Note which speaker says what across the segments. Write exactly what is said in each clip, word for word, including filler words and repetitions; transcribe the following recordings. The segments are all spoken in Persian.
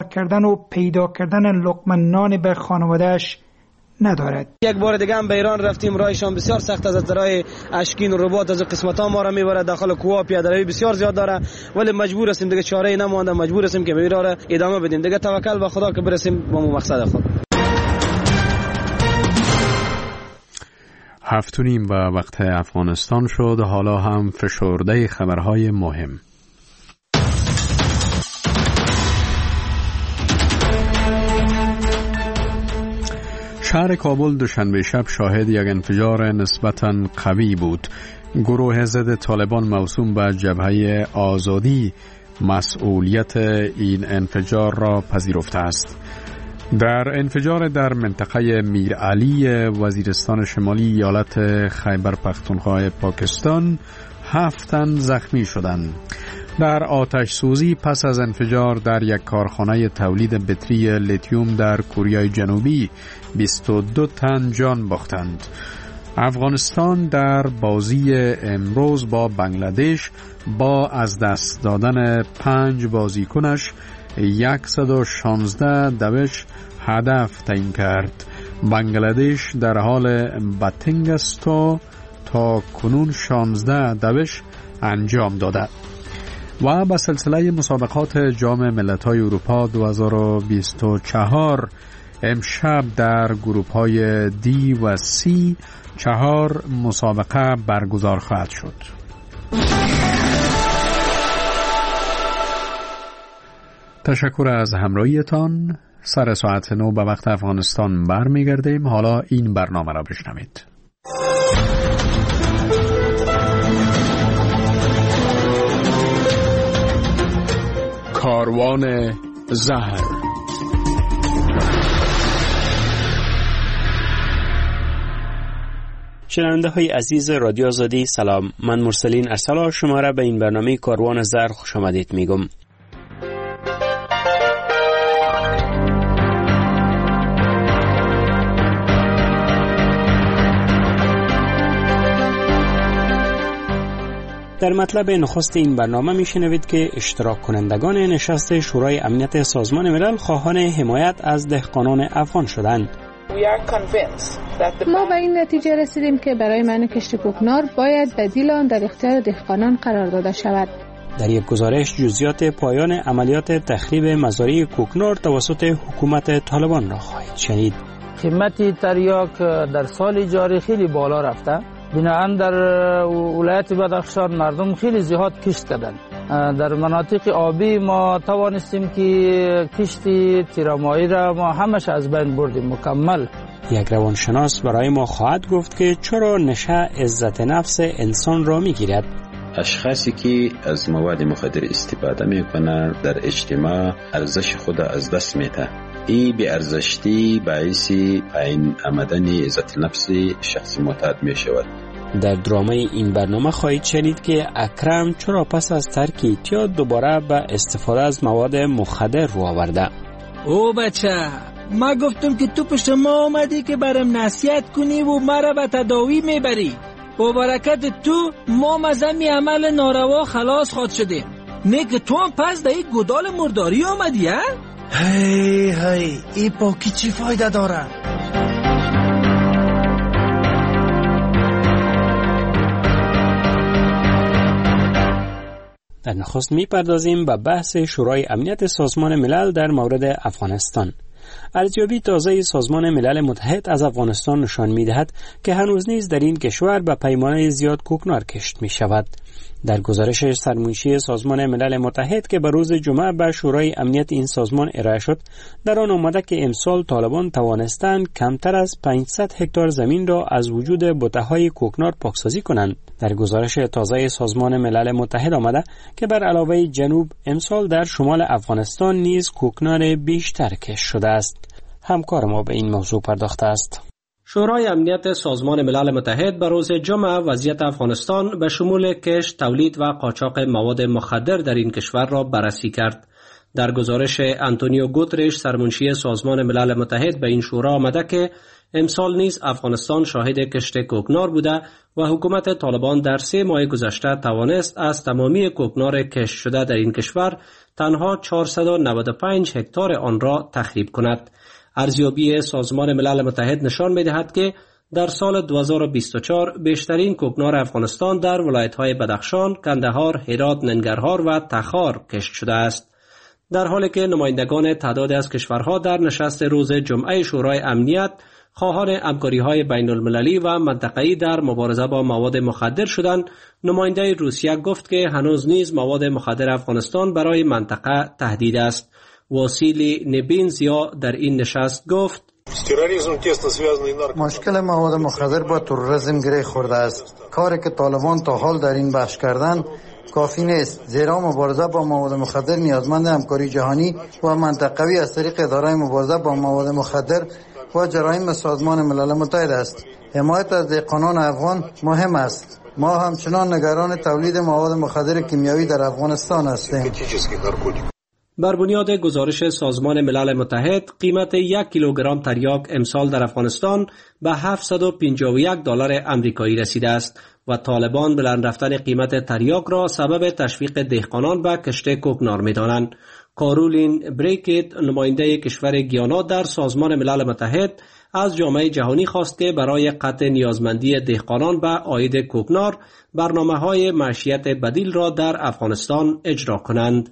Speaker 1: کردن و پیدا کردن لقمه نان به خانوادهش ندارد.
Speaker 2: یک بار دیگه هم به ایران رفتیم، راهشان بسیار سخت است. از راه اشکین و رباط از قسمت ها ما را میبره، داخل کوه پیاده‌روی بسیار زیاد داره، ولی مجبور هستیم دیگه، چاره ای نمونده، مجبور هستیم که به راه ادامه بدیم دیگه. توکل به خدا که برسیم به مقصد خود.
Speaker 3: هفت و نیم به وقت افغانستان شد. حالا هم فشرده خبرهای مهم. شهر کابل دوشنبه شب شاهد یک انفجار نسبتاً قوی بود. گروه ضد طالبان موسوم به جبهه آزادی مسئولیت این انفجار را پذیرفته است. در انفجار در منطقه میرعلی وزیرستان شمالی ایالت خیبر پختونخوا پاکستان هفت تن زخمی شدند. در آتش سوزی پس از انفجار در یک کارخانه تولید بطری لیتیوم در کره جنوبی بیست و دو تن جان باختند. افغانستان در بازی امروز با بنگلادش با از دست دادن پنج بازیکنش صد و شانزده دوش هدف تعیین کرد. بنگلادش در حال بتنگ است و تا کنون شانزده دوش انجام داده. و به سلسله مسابقات جام ملت‌های اروپا دو هزار و بیست و چهار امشب در گروه‌های دی و سی چهار مسابقه برگزار خواهد شد. تشکر از همراهیتان. سر ساعت نو به وقت افغانستان برمیگردیم. حالا این برنامه را بشنوید. کاروان زهر.
Speaker 4: شنونده های عزیز رادیو آزادی سلام. من مرسلین ارسلا شما را به این برنامه کاروان زهر خوش آمدید میگم. در مطلب نخست این برنامه میشنوید که اشتراک کنندگان نشست شورای امنیت سازمان ملل خواهان حمایت از دهقانان افغان شدند.
Speaker 5: ما به این نتیجه رسیدیم که برای منع کشت کوکنار باید بدیل آن در اختیار دهقانان قرار داده شود.
Speaker 4: در یک گزارش جزئیات پایان عملیات تخریب مزارع کوکنار توسط حکومت طالبان را خواهید شنید.
Speaker 6: قیمت تریاک در سال جاری خیلی بالا رفته. بنابراین در ولایت بدخشان مردم خیلی زیاد کشت کردند. در مناطق آبی ما توانستیم که کشتی تیرامایی را ما همش از بین بردیم مکمل.
Speaker 4: یک روانشناس برای ما خواهد گفت که چرا نشه عزت نفس انسان را میگیرد.
Speaker 7: اشخاصی که از مواد مخدر استفاده میکنند در اجتماع ارزش خود از دست میده. این بی ارزشی باعث پایین آمدن عزت نفس شخص معتاد می شود.
Speaker 4: در درامه این برنامه خواهید شنید که اکرم چرا پس از ترک اعتیاد دوباره به استفاده از مواد مخدر رو آورده.
Speaker 8: او بچه، ما گفتم که تو پشت ما آمدی که برام نصیحت کنی و مرا به تداوی میبری. با برکت تو ما مزمی عمل ناروا خلاص خود شدیم. نه که تو هم پس در یک گدال مرداری آمدی ها؟
Speaker 9: هی هی ای پاکی چی فایده داره؟
Speaker 4: در نخست میپردازیم به بحث شورای امنیت سازمان ملل در مورد افغانستان. ارزیابی تازه سازمان ملل متحد از افغانستان نشان می‌دهد که هنوز نیز در این کشور به پیمانه زیاد کوکنار کشت می‌شود. در گزارش سرمنشی سازمان ملل متحد که به روز جمعه به شورای امنیت این سازمان ارائه شد، در آن آمده که امسال طالبان توانستند کمتر از پانصد هکتار زمین را از وجود بته‌های کوکنار پاکسازی کنند. در گزارش تازه سازمان ملل متحد آمده که بر علاوه جنوب امسال در شمال افغانستان نیز کوکنار بیشتر کشت شده است. همکار ما به این موضوع پرداخته است.
Speaker 10: شورای امنیت سازمان ملل متحد به روز جمعه وضعیت افغانستان به شمول کشت، تولید و قاچاق مواد مخدر در این کشور را بررسی کرد. در گزارش آنتونیو گوترش سرمنشی سازمان ملل متحد به این شورا آمده که امسال نیز افغانستان شاهد کشت کوکنار بوده و حکومت طالبان در سه ماه گذشته توانست از تمامی کوکنار کشت شده در این کشور تنها چهارصد و نود و پنج هکتار آن را تخریب کند. ارزیابی سازمان ملل متحد نشان می‌دهد که در سال دو هزار و بیست و چهار بیشترین کوکنار افغانستان در ولایت‌های بدخشان، کندهار، هرات، ننگرهار و تخار کشت شده است. در حالی که نمایندگان تعدادی از کشورها در نشست روز جمعه شورای امنیت خواهان همکاری‌های بین‌المللی و منطقه‌ای در مبارزه با مواد مخدر شدند، نماینده روسیه گفت که هنوز نیز مواد مخدر افغانستان برای منطقه تهدید است. واسیلی نبینزیا در این نشست گفت:
Speaker 11: مشکل مواد مخدر با تروریسم گره خورده است. کاری که طالبان تا حال در این بخش کردند کافی نیست، زیرا مبارزه با مواد مخدر نیازمند همکاری جهانی و منطقوی از طریق اداره مبارزه با مواد مخدر و جرایم سازمان ملل متحد است. حمایت از دهقانان افغان مهم است. ما همچنان نگران تولید مواد مخدر کیمیایی در افغانستان هستیم.
Speaker 10: بر بنیاد گزارش سازمان ملل متحد، قیمت یک کیلوگرم تریاک امسال در افغانستان به هفتصد و پنجاه و یک دلار امریکایی رسیده است و طالبان بلند رفتن قیمت تریاک را سبب تشویق دهقانان به کشت کوکنار می‌دانند. کارولین بریکت، نماینده کشور گیانا در سازمان ملل متحد، از جامعه جهانی خواست که برای قطع نیازمندی دهقانان به عاید کوکنار برنامه‌های معیشت بدیل را در افغانستان اجرا کنند.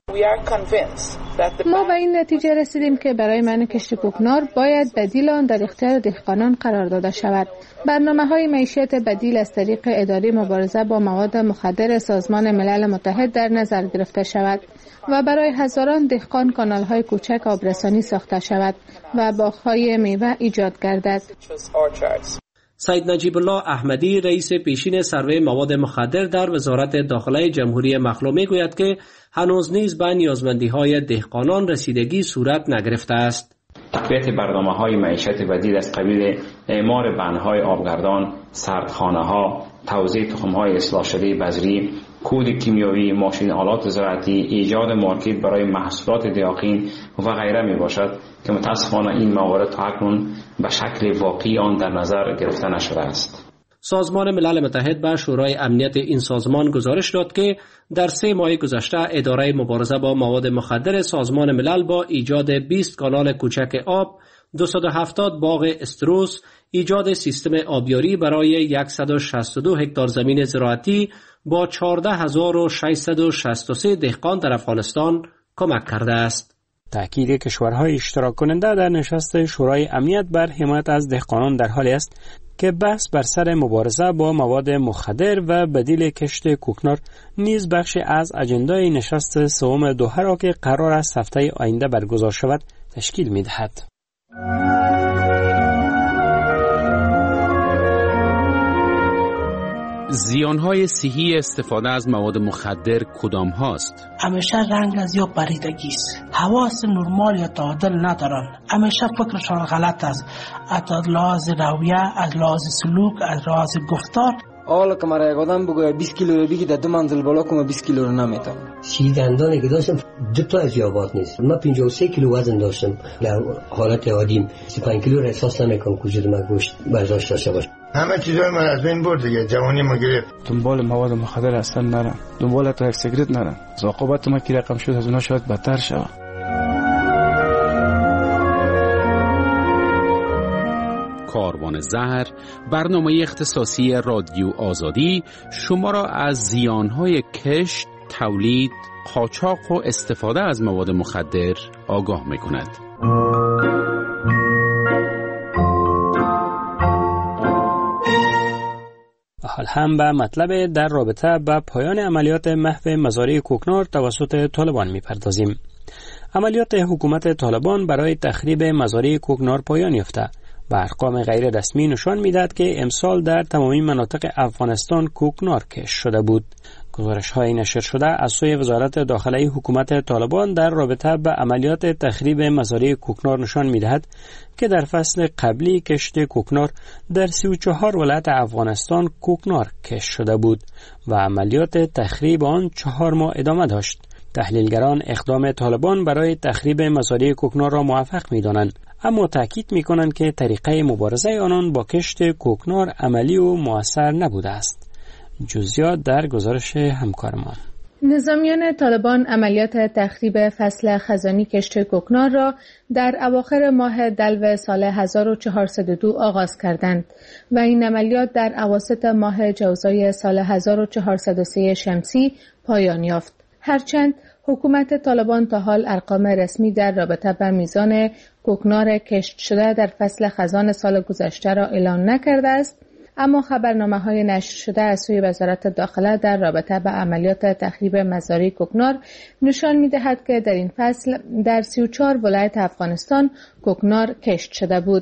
Speaker 5: ما به این نتیجه رسیدیم که برای منع کشت کوکنار باید بدیل آن در اختیار دهقانان قرار داده شود. برنامه‌های معیشت بدیل از طریق اداره مبارزه با مواد مخدر سازمان ملل متحد در نظر گرفته شود و برای هزاران دهقان کانال‌های کوچک آبرسانی ساخته شود و باغ‌های میوه ایجاد گردد.
Speaker 10: سید نجیب الله احمدی، رئیس پیشین سروه مواد مخدر در وزارت داخله جمهوری مخلوع میگوید که هنوز نیز به نیازمندی‌های دهقانان رسیدگی صورت نگرفته است.
Speaker 12: تقویت برنامه‌های معیشت بدیل از قبیل اعمار بندهای آبگردان، سردخانه‌ها، توزیع تخم‌های اصلاح شده بذری، کود کیمیایی، ماشین آلات زراعتی، ایجاد مارکت برای محصولات دقیقین و غیره می باشد که متاسفانه این موارد تا اکنون به شکل واقعی آن در نظر گرفته نشده است.
Speaker 10: سازمان ملل متحد به شورای امنیت این سازمان گزارش داد که در سه ماه گذشته اداره مبارزه با مواد مخدر سازمان ملل با ایجاد بیست کانال کوچک آب، دویست و هفتاد باغ استروس، ایجاد سیستم آبیاری برای صد و شصت و دو هکتار زمین زراعتی با چهارده هزار و ششصد و شصت و سه دهقان در افغانستان کمک کرده است.
Speaker 4: تأکید کشورهای اشتراک کننده در نشست شورای امنیت بر حمایت از دهقانان در حالی است که بحث بر سر مبارزه با مواد مخدر و بدیل کشت کوکنار نیز بخش از اجندای نشست سوم دوحه را که قرار است هفته آینده برگزار شود تشکیل می‌دهد.
Speaker 13: زیانهای صحی استفاده از مواد مخدر کدام هاست؟
Speaker 14: همیشه رنگ از یا پریدگی است. حواس نرمال یا تعادل ندارن. همیشه فکرشان غلط است. از لحاظ رویه، از لحاظ سلوک، از لحاظ گفتار.
Speaker 2: حالا که مرا یک آدم بگوید بیست کیلو رو بگی در دو منزل بالا کنم بیست کیلو رو نمیتونم.
Speaker 15: سی دندانی که داشتم دو تا از یابات نیست. من پنجاه و سه کیلو وزن داشتم. در حالت عادیم سی و پنج کیلو را احساس نمیکنم که وجود من گوشت برداشت داشته باشه.
Speaker 9: همه چیزای من از بین برد دیگه، جوانی ما گرفت.
Speaker 16: دنبال مواد مخدر اصلا نرم، دنبال تا یک سیگرت نرم. عاقبت ما که رقم شد از اونها شاید بدتر شود.
Speaker 13: کاروان زهر، برنامه اختصاصی رادیو آزادی شما را از زیانهای کشت، تولید، قاچاق و استفاده از مواد مخدر آگاه می‌کند.
Speaker 4: حال هم به مطلب در رابطه با پایان عملیات محو مزارع کوکنار توسط طالبان می‌پردازیم. عملیات حکومت طالبان برای تخریب مزارع کوکنار پایان یافته. و ارقام غیر رسمی نشان می‌دهد که امسال در تمامی مناطق افغانستان کوکنار کشت شده بود. گزارش‌های نشر شده از سوی وزارت داخله حکومت طالبان در رابطه با عملیات تخریب مزارع کوکنار نشان می‌دهد که در فصل قبلی کشت کوکنار در سی و چهار ولایت افغانستان کوکنار کشت شده بود و عملیات تخریب آن چهار ماه ادامه داشت. تحلیلگران اقدام طالبان برای تخریب مزارع کوکنار را موفق می‌دانند، اما تأکید می‌کنند که طریقه مبارزه آنان با کشت کوکنار عملی و مؤثر نبوده است. جزئیات در گزارش همکار ما.
Speaker 5: نظامیان طالبان عملیات تخریب فصل خزانی کشت کوکنار را در اواخر ماه دلو سال هزار و چهارصد و دو آغاز کردند و این عملیات در اواسط ماه جوزای سال هزار و چهارصد و سه شمسی پایان یافت. هرچند حکومت طالبان تا حال ارقام رسمی در رابطه با میزان کوکنار کشت شده در فصل خزان سال گذشته را اعلام نکرده است، اما خبرنامه‌های نشر شده از سوی وزارت داخله در رابطه با عملیات تخریب مزارع کوکنار نشان می‌دهد که در این فصل در سی و چهار ولایت افغانستان کوکنار کشت شده بود.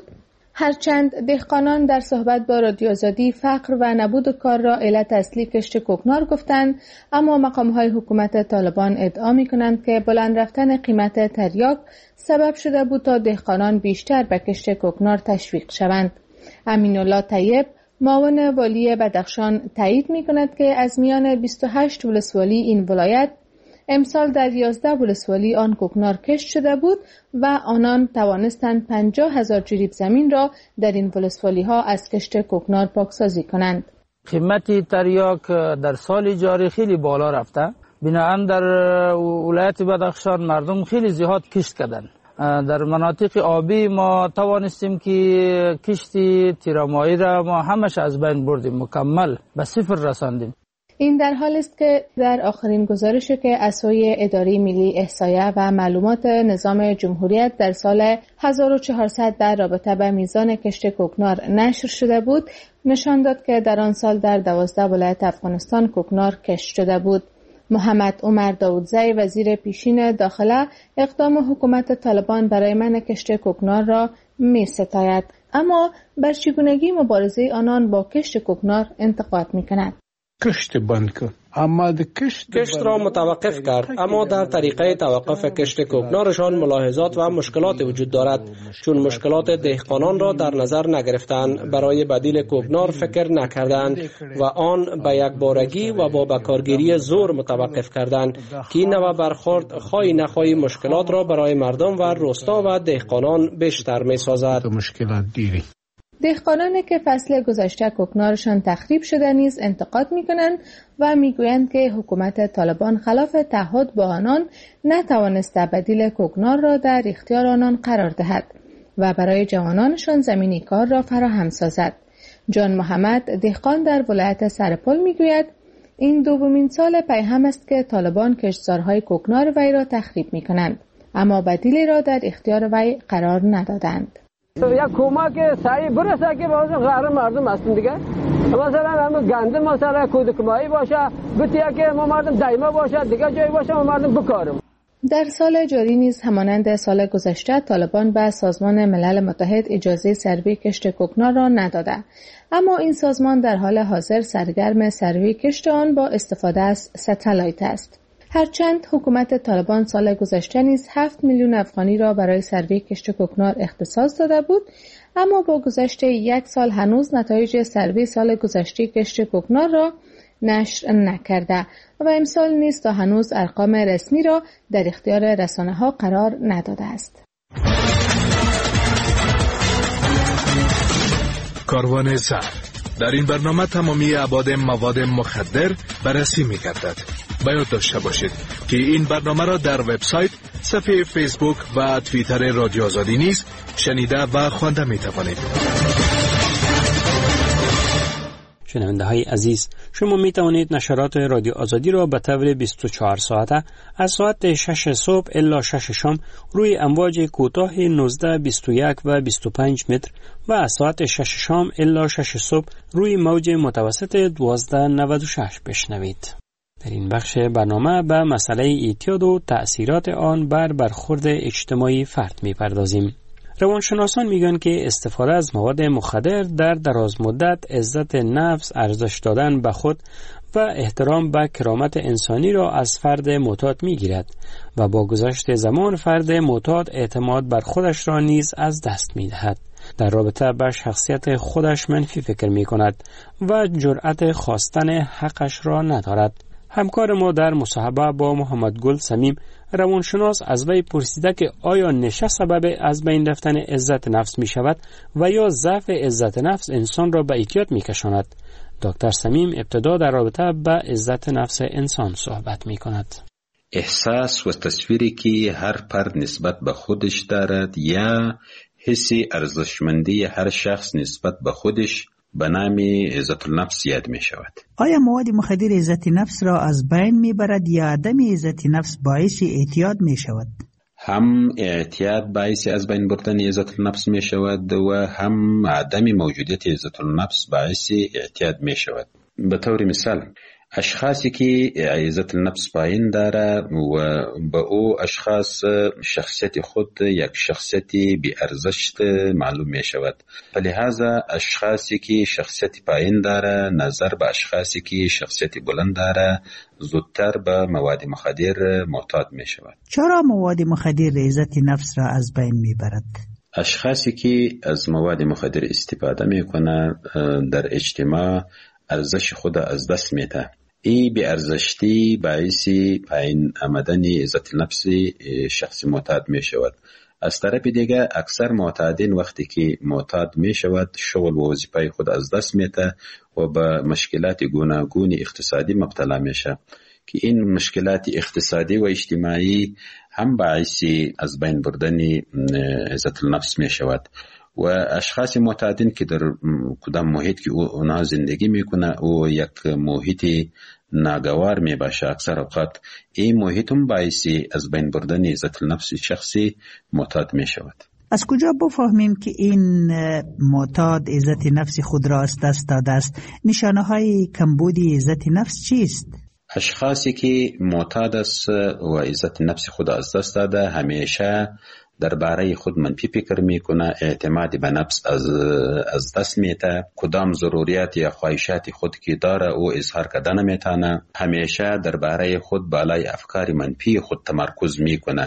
Speaker 5: هرچند دهقانان در صحبت با رادیو آزادی فقر و نبود کار را علت اصلی کشت کوکنار گفتند، اما مقام‌های حکومت طالبان ادعا می‌کنند که بلند رفتن قیمت تریاک سبب شده بود تا دهقانان بیشتر به کشت کوکنار تشویق شوند. امین‌الله طیب معاون والی بدخشان تایید می‌کند که از میان بیست و هشت ولسوالی این ولایت امسال در یازده ولسوالی آن کوکنار کشت شده بود و آنان توانستند پنجاه هزار جریب زمین را در این ولسوالی‌ها از کشت کوکنار پاکسازی کنند.
Speaker 6: قیمت تریاک در سال جاری خیلی بالا رفته، بنابراین در ولایت بدخشان مردم خیلی زیاد کشت کردند. در مناطق آبی ما توانستیم که کشتی تیرامایی را ما همش از بین بردیم، مکمل به صفر رساندیم.
Speaker 5: این در حال است که در آخرین گزارشی که از سوی اداره ملی احصایه و معلومات نظام جمهوریت در سال هزار و چهارصد در رابطه با میزان کشت کوکنار نشر شده بود، نشان داد که در آن سال در دوازده ولایت افغانستان کوکنار کشت شده بود. محمد عمر داودزی وزیر پیشین داخله اقدام حکومت طالبان برای منع کشت کوکنار را می ستاید، اما بر چگونگی مبارزه آنان با کشت کوکنار انتقاد می کند.
Speaker 17: کشت بند کن، اما کشت,
Speaker 10: کشت را متوقف کرد، اما در طریقه توقف کشت کوکنارشان ملاحظات و مشکلات وجود دارد، چون مشکلات دهقانان را در نظر نگرفتند، برای بدیل کوکنار فکر نکردند و آن به یک بارگی و با بکارگیری زور متوقف کردند که این نوع برخورد خواهی نخواهی مشکلات را برای مردم و روستا و دهقانان بیشتر می سازد.
Speaker 17: مشکلات دیری
Speaker 5: دهقانانی که فصل گذشته کوکنارشان تخریب شده نیز انتقاد می‌کنند و میگویند که حکومت طالبان خلاف تعهد با آنان نتوانسته بدیل کوکنار را در اختیار آنان قرار دهد و برای جوانانشان زمینی کار را فراهم سازد. جان محمد دهقان در ولایت سرپل میگوید این دومین سال پی هم است که طالبان کشتزارهای کوکنار وی را تخریب می‌کنند، اما بدیلی را در اختیار وی قرار ندادند.
Speaker 18: یک کمک سریع برسه که باز غیر مردم هستیم دیگه، مثلا همون گنده مثلا کودکمایی باشه، گوتیه که ما مردم دایما باشه دیگه، جایی باشه ما مردم بکاریم.
Speaker 5: در سال جاری نیز همانند سال گذشته طالبان به سازمان ملل متحد اجازه سروی کشت کوکنار را نداده، اما این سازمان در حال حاضر سرگرم سروی کشت آن با استفاده از ستلایت است. هرچند حکومت طالبان سال گذشته نیز هفت میلیون افغانی را برای سروی کشت کوکنار اختصاص داده بود، اما با گذشت یک سال هنوز نتایج سروی سال گذشته کشت کوکنار را نشر نکرده و امسال نیز تا هنوز ارقام رسمی را در اختیار رسانه‌ها قرار نداده است.
Speaker 19: کاروان زهر در این برنامه تمامی ابعاد مواد مخدر بررسی می‌گردد. باید داشته باشید که این برنامه را در وبسایت، صفحه فیسبوک و توییتر رادیو آزادی نیز شنیده و خوانده می‌توانید.
Speaker 4: شنونده های عزیز، شما می توانید نشرات رادیو آزادی را به طور بیست و چهار ساعته از ساعت شش صبح الی شش شام روی امواج کوتاه نوزده، بیست و یک و بیست و پنج متر و از ساعت شش شام الی شش صبح روی موج متوسط دوازده نود و شش بشنوید. در این بخش برنامه به مسئله اعتیاد و تأثیرات آن بر برخورد اجتماعی فرد می پردازیم. روانشناسان میگن که استفاده از مواد مخدر در دراز مدت عزت نفس، ارزش دادن به خود و احترام به کرامت انسانی را از فرد معتاد میگیرد و با گذشت زمان فرد معتاد اعتماد بر خودش را نیز از دست میدهد. در رابطه با شخصیت خودش منفی فکر میکند و جرأت خواستن حقش را ندارد. همکار ما در مصاحبه با محمد گل سمیم روانشناس از وی پرسیده که آیا نشه سبب از بین رفتن عزت نفس می شود و یا ضعف عزت نفس انسان را به اعتیاد می کشاند. دکتر صمیم ابتدا در رابطه با عزت نفس انسان صحبت می کند.
Speaker 7: احساس و تصویری که هر فرد نسبت به خودش دارد یا حسی ارزشمندی هر شخص نسبت به خودش به نام عزت النفس یاد می شود.
Speaker 20: آیا مواد مخدر عزت نفس را از بین می برد یا عدم عزت نفس باعث اعتیاد می شود؟
Speaker 7: هم اعتیاد باعث از بین بردن عزت النفس می شود و هم عدم موجودیت عزت النفس باعث اعتیاد می شود. به طور مثال اشخاصی که عزت النفس پایین داره و به او اشخاص شخصیت خود یک شخصیت بی ارزش معلوم می شود. لہذا اشخاصی که شخصیت پایین داره نظر به اشخاصی که شخصیت بلند داره زودتر به مواد مخدر معتاد می شود.
Speaker 20: چرا مواد مخدر عزت نفس را از بین می برد؟
Speaker 7: اشخاصی که از مواد مخدر استفاده می کنند در اجتماع ارزش خود از دست میده. ای بی ارزشتی باعث پایین آمدن عزت نفس شخص معتاد می شود. از طرف دیگه اکثر معتادین وقتی که معتاد می شود شغل و وظیفه خود از دست میده و به مشکلات گوناگون اقتصادی مبتلا میشه که این مشکلات اقتصادی و اجتماعی هم باعث از بین بردن عزت النفس می شود. و اشخاص معتادین که در کدام محیط که اونا زندگی میکنه او یک محیط ناگوار می باشه اکثر اوقات این محیط هم باعثی از بین بردن عزت النفس شخصی معتاد می شود.
Speaker 20: از کجا بفهمیم که این معتاد عزت نفس خود را از دست داده است؟ نشانه های کمبود عزت نفس چیست؟
Speaker 7: اشخاصی که معتاد است و عزت نفس خود از دست داده همیشه درباره خود منفی فکر میکنه، اعتماد به نفس از از دست میده، کدام ضروریات یا خواهشات خود که داره او اظهار کردن نمیتونه، همیشه درباره خود بالای افکار منفی خود تمرکز میکنه،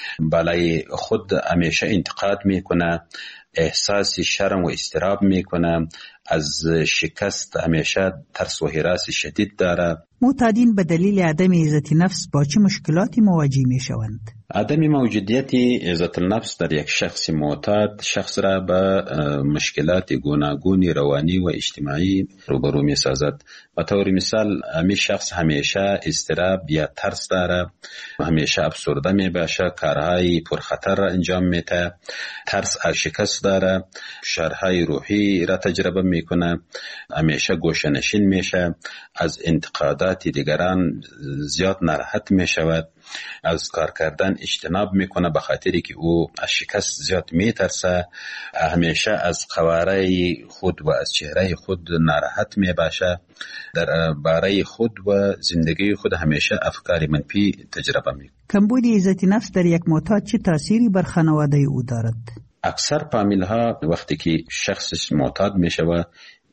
Speaker 7: بالای خود همیشه انتقاد میکنه، احساس شرم و اضطراب میکنه، از شکست همیشه ترس و هراس شدید داره.
Speaker 20: معتادین به دلیل عدم عزت نفس با چه مشکلاتی مواجه میشوند؟
Speaker 7: عدم موجودیت عزت النفس در یک شخص معتاد شخص را به مشکلات گوناگون روانی و اجتماعی روبرو می سازد. به طور مثال همی شخص همیشه اضطراب یا ترس داره، همیشه افسرده می باشه، کارهای پرخطر را انجام میده، ترس از شکست داره، شرهای روحی را تجربه میکنه، همیشه گوشه‌نشین میشه، از انتقادات دیگران زیاد ناراحت میشود، از کار کردن اجتناب میکنه به خاطری که او از شکست زیاد میترسه، همیشه از قواره خود و از چهره خود ناراحت میباشه، در باره خود و زندگی خود همیشه افکار منفی تجربه میکنه.
Speaker 20: کمبود عزت نفس در یک معتاد چه تأثیری بر خانواده او دارد؟
Speaker 7: اکثر فامیل ها وقتی که شخص معتاد میشود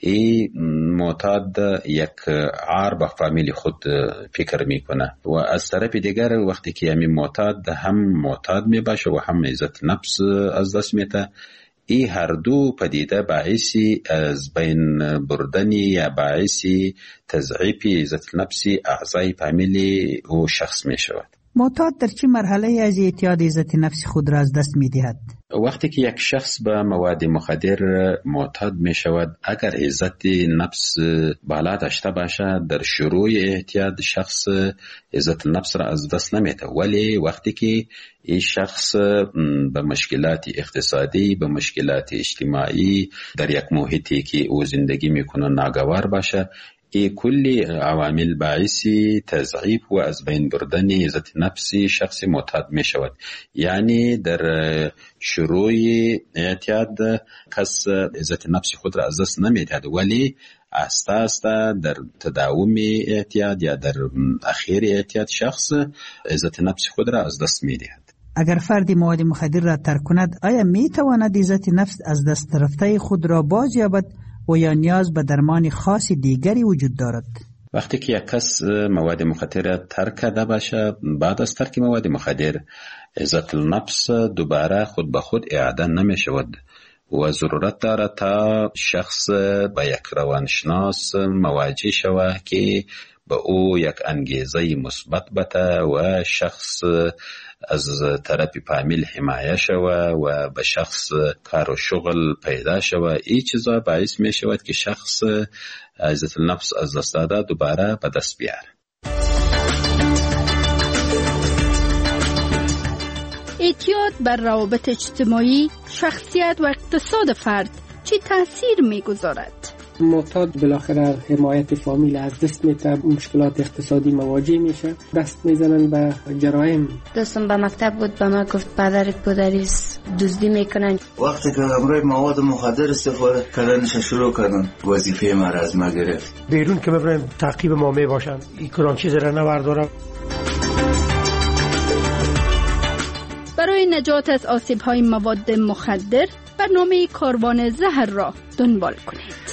Speaker 7: ای معتاد یک عار به فامیل خود فکر میکنه و از طرف دیگر وقتی که همین معتاد هم معتاد میباشه و هم عزت نفس از دست میده، ای هر دو پدیده باعثی از بین بردن یا باعثی تضعیف عزت نفس اعضای فامیلی او شخص میشود.
Speaker 20: معتاد در چه مرحله از اعتیاد عزت نفس خود را از دست میدهد؟
Speaker 7: وقتی که یک شخص به مواد مخدر معتاد می شود، اگر عزت نفس بالا داشته باشه در شروع اعتیاد شخص عزت نفس را از دست نمیده، ولی وقتی که این شخص به مشکلات اقتصادی، به مشکلات اجتماعی در یک محیطی که او زندگی میکنه ناگوار باشه، ای کلی عوامل باعثی تضعیف و از بین بردن عزت نفسی شخص معتاد می شود. یعنی در شروع اعتیاد کس عزت نفسی خود را از دست نمی دهد، ولی آسته آسته در تداوم اعتیاد یا در اخیر اعتیاد شخص عزت نفسی خود را از دست می دهد.
Speaker 20: اگر فردی مواد مخدر را ترک کند، آیا می تواند عزت نفس از دست رفته خود را باز یابد و یا نیاز به درمان خاص دیگری وجود دارد؟
Speaker 7: وقتی که یک کس مواد مخدر ترک کرده باشه، بعد از ترک مواد مخدر عزت النفس دوباره خود به خود اعاده نمی شود و ضرورت داره تا شخص با یک روانشناس مواجه شود که به او یک انگیزه مثبت بده و شخص از طرف فامیل حمایه شوه و به شخص کار و شغل پیدا شوه. این چیزا باعث می شود که شخص عزت النفس از دست داده دوباره به دست بیاره.
Speaker 21: اعتیاد بر روابط اجتماعی، شخصیت و اقتصاد فرد چه تاثیر میگذارد؟
Speaker 22: معتاد بالاخره حمایت فامیل از دست میده، مشکلات اقتصادی مواجه میشه، دست میزنن به جرایم.
Speaker 23: دوستم به مکتب بود، به ما گفت پدرت پدریست دزدی میکنن.
Speaker 9: وقتی که امروز مواد مخدر استفاده کردنش شروع کردن، وظیفه ما را از ما گرفت.
Speaker 24: بیرون که ببرن تعقیب ما میباشن، این کلان چیز را نبردارم.
Speaker 21: برای نجات از آسیب‌های مواد مخدر برنامه کاروان زهر را دنبال کنید.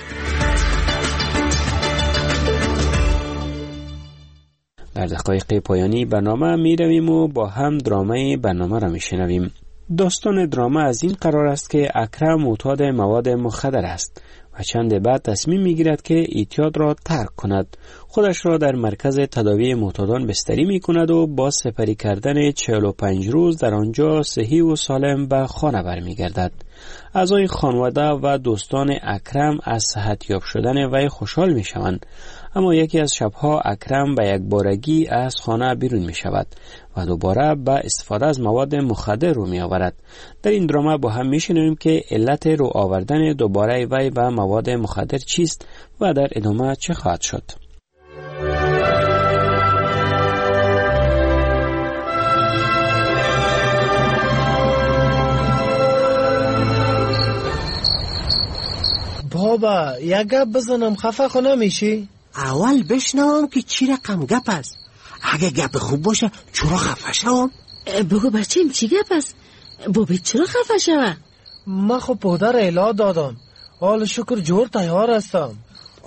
Speaker 4: در دقایق پایانی برنامه می رویم و با هم درامه برنامه را می شنویم. داستان درامه از این قرار است که اکرم معتاد مواد مخدر است و چند بعد تصمیم می گیرد که اعتیاد را ترک کند. خودش را در مرکز تداوی معتادان بستری می کند و با سپری کردن چهل و پنج روز در آنجا صحیح و سالم به خانه برمی گردد. اعضای خانواده و دوستان اکرم از صحت یاب شدن وی خوشحال می شوند. اما یکی از شبها اکرم به یک بارگی از خانه بیرون می شود و دوباره به استفاده از مواد مخدر رو می آورد. در این درامه با هم می شنویم که علت رو آوردن دوباره وی به مواد مخدر چیست و در ادامه چه خواهد شد.
Speaker 9: بابا یک گپ بزنم خفه خو نمیشی؟
Speaker 25: اول بشنوم که چی رقم گپ است. اگه گپ خوب باشه چرا خفه شوم؟
Speaker 23: بگو بچیم چی گپ است؟ بابی چرا خفه شوه؟
Speaker 9: من خب پدر اعلا دادم، حال شکر جور تیار هستم.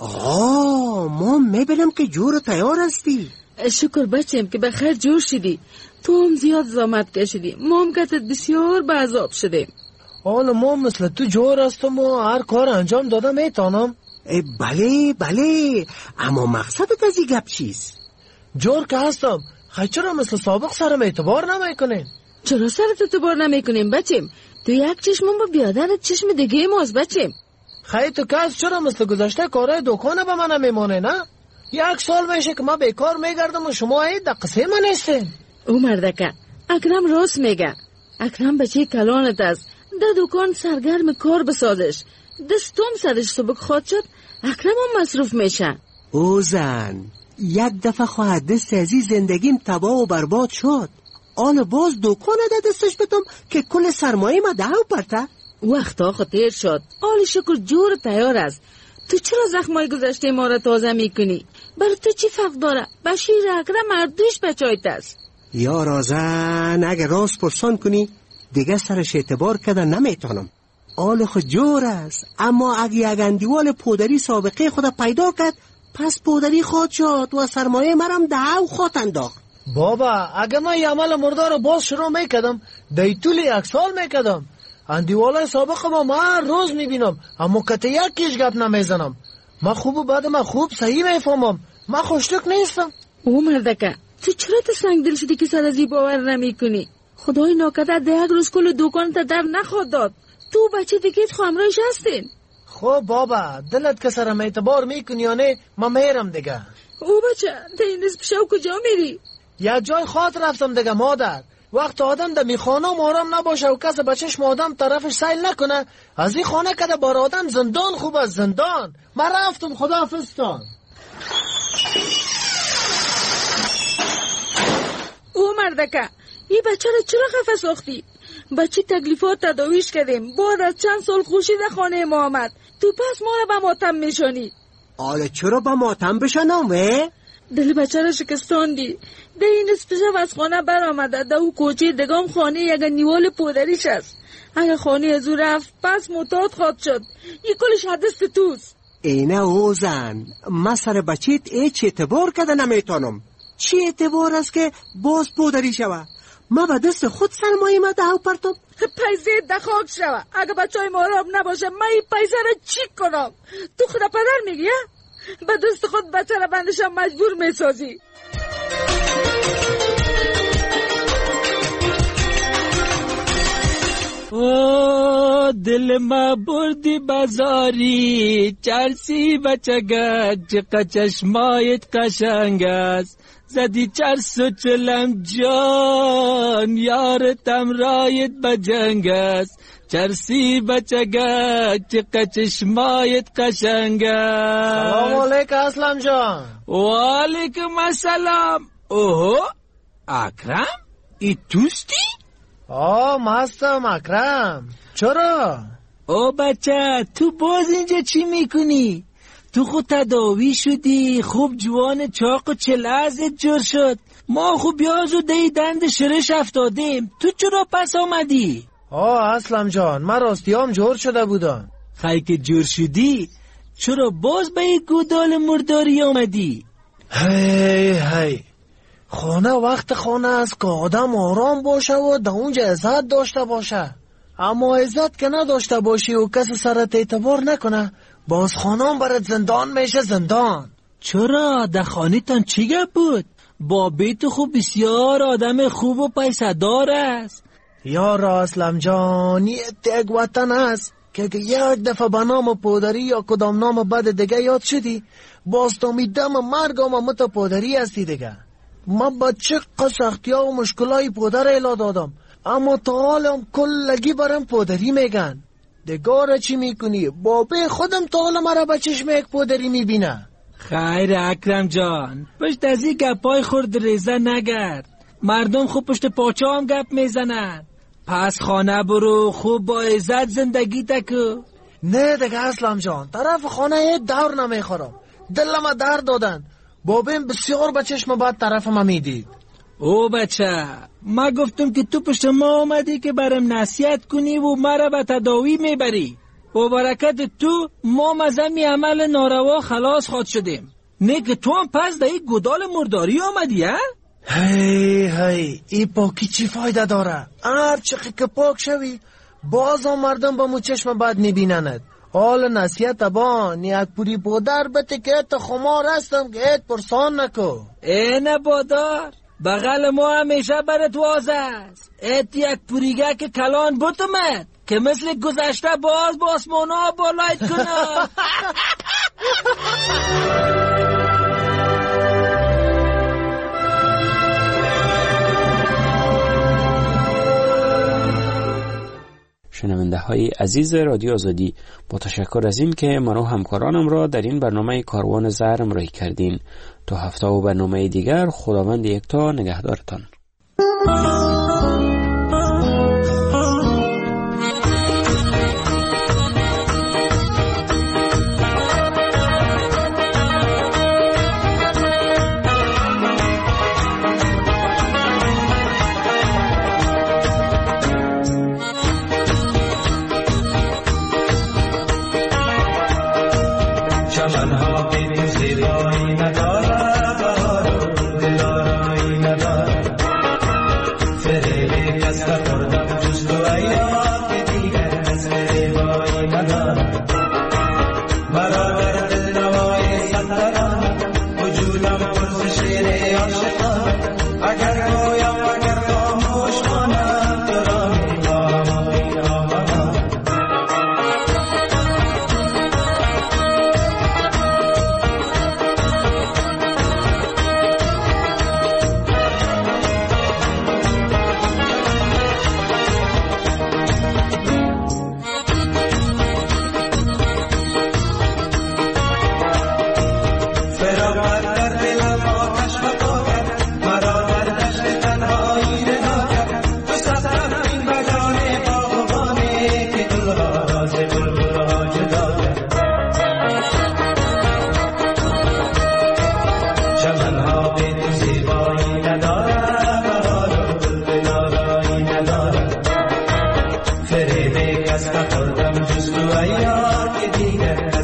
Speaker 25: آه ما میبینم که جور تیار هستی.
Speaker 23: شکر بچیم که بخیر جور شدی. تو هم زیاد زحمت کشیدی، ما هم کتت بسیار به عذاب شدیم.
Speaker 9: حالا ما مثل تو جور هستم و هر کار انجام دادم میتونم.
Speaker 25: بله بله، اما مقصدت از این گپ چیست؟
Speaker 9: جور که هستم، خیلی چرا مثل سابق سرم اعتبار نمیکنین؟
Speaker 23: چرا سرت اعتبار نمیکنیم بچیم؟ تو یک چشمم با بیادرت چشم دیگه ماست بچیم.
Speaker 9: خیلی تو که چرا مثل گذشته کارهای دکانه به من نمیمونه نه؟ یک سال میشه که ما بیکار میگردم و شما ای دقیقه من نیستین.
Speaker 23: او مردکه اکرم راست میگه. اکرم بچه کلانت است، در دکان سرگرم کار بسازش. دستم سرش سبک خواد شد، اکرم هم مصروف میشه.
Speaker 25: او زن یک دفعه خواهد دست ازی زندگیم تباه و برباد شد. آن باز دکان ده دستش بتم که کل سرمایه ما دهو پرته.
Speaker 23: وقت آخو تیر شد، آل شکر جور تیار است. تو چرا زخمای گذشته ما را تازه میکنی؟ برای تو چی فرق داره؟ بشیر اکرم مردوش بچایت است.
Speaker 25: یا رازن اگه راست پرسان کنی دیگه سرش اعتبار کردن نمیتونم. آل خود جور است، اما اگه یک اندیوال پودری سابقه خود پیدا کرد پس پودری خود شد و سرمایه مرم دهو خود انداخت.
Speaker 9: بابا اگه من یه عمل مردار رو باز شروع میکدم دی طول یک سال میکدم. اندیوالای سابق ما ما هر روز میبینم اما کته یکیش گپ نمیزنم. من خوب و بعد من خوب صحیح میفهمم، من خوشتک نیستم.
Speaker 23: او مردکه تو چرا تو سنگ دل شدی که سر از این باور نمیکنی؟ خدای ناکدر ده یک روز کل دکان تا در نخواد داد. تو بچه دیگیت خامرایش هستین.
Speaker 9: خب بابا دلت که سرم اعتبار میکنی یا نه من میرم دیگه.
Speaker 23: او بچه تا این نصف شو کجا میری؟
Speaker 9: یه جای خاطر رفتم دیگه مادر. وقت آدم در میخانه و آرام نباشه و کس بچهش آدم طرفش سیل نکنه، از این خانه کده بار آدم زندان خوب از زندان. من رفتم خداحافظتان.
Speaker 23: او مردکه این بچه را چرا خفه ساختی؟ بچه تکلیفات تداویش کردیم، بعد از چند سال خوشی در خانه ما آمد، تو پس ما را به ماتم میشانی.
Speaker 25: آله چرا به ماتم بشنم اه؟
Speaker 23: دل بچه را شکستاندی. ده این نصف شب از خانه بر آمده، ده او کوچه دگام خانه یک نیوال پودریش است. اگه خانه از او رفت پس معتاد خواد شد. یک کلش حدست توست.
Speaker 25: اینه او زن من سر بچیت ایچ اعتبار کده نمیتونم. چی اعتبار است که باز پودری شوه؟ ما به دست خود سرمایه ما دهو پرتم.
Speaker 23: پیسه دخاک شوه. اگه بچه های ماراب نباشه من این پیسه را چی کنم؟ تو خدا پدر میگی؟ به دست خود بچه را بندشم مجبور میسازی.
Speaker 1: دل ما بردی بازاری، چرسی بچگک چقدر چشمایت قشنگ است، زدی چرس و چلم جان، یارتم رایت بجنگ است، چرسی بچگک چقدر چشمایت قشنگ است.
Speaker 9: سلام علیکم اسلم جان.
Speaker 1: و علیکم السلام. اوه اکرم ای توستی؟
Speaker 9: آه مستم اکرم. چرا؟
Speaker 1: او بچه تو باز اینجا چی میکنی؟ تو خود تداوی شدی، خوب جوان چاق و چلازت جور شد، ما خوب بیاز و دی دند شرش افتادیم، تو چرا پس آمدی؟
Speaker 9: آه اسلم جان من راستیام جور شده بودم.
Speaker 1: خیلی که جور شدی چرا باز به یک گودال مرداری آمدی؟
Speaker 9: هی هی خانه وقت خانه است که آدم آرام باشه و در اونجا عزت داشته باشه، اما عزت که نداشته باشی و کسی سرت اعتبار نکنه، باز خانم برات زندان میشه زندان.
Speaker 1: چرا؟ در خانه تان چی گپ بود؟ با بیت خوب بسیار آدم خوب و پیسه دار است.
Speaker 9: یار اسلم جان یک وطن است که یک دفعه به نام پادری یا کدام نام بد دیگه یاد شدی، باز تو می دم مرگ و مت پادری هستی دیگه. من با چه سختی ها و مشکلای پدر ایلا دادم، اما تا حالم کلگی برم پادری میگن. دگاره چی میکنی؟ بابه خودم تا حال مرا به چشم یک پادری میبینه.
Speaker 1: خیر اکرم جان، پشت از این گپای خورد ریزه نگرد، مردم خوب پشت پاچه هم گپ میزنن. پس خانه برو، خوب با عزت زندگی تکو.
Speaker 9: نه دیگه اسلم جان، طرف خانه دور نمیخورم، دلم درد دادن، بابیم بسیار به چشم بد طرف ما میدید.
Speaker 1: او بچه ما گفتم که تو پشت ما آمدی که برم نصیحت کنی و مرا به تداوی میبری، و برکت تو ما مزمی عمل ناروا خلاص خود شدیم، نه که تو هم پس در این گودال مرداری آمدی ها؟
Speaker 9: هی هی ای پاکی چی فایده داره؟ هر چقدر که پاک شوی باز هم مردم با مو چشم بد میبینند. حال نصیحت بان یک پوری بودر بته که ایت خمار هستم که ایت پرسان نکو.
Speaker 1: اینه بادار بغل ما همیشه برت واز است، ایت یک پوریگه که کلان بوتمت که مثل گذشته باز با آسمانا بالایت کنم.
Speaker 4: شنونده های عزیز رادیو آزادی، با تشکر از این که من و همکارانم را در این برنامه کاروان زهر همراهی کردین. تا هفته و برنامه دیگر خداوند یکتا نگهدارتان.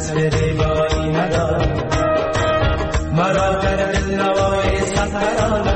Speaker 3: مرا در دل نوای سفران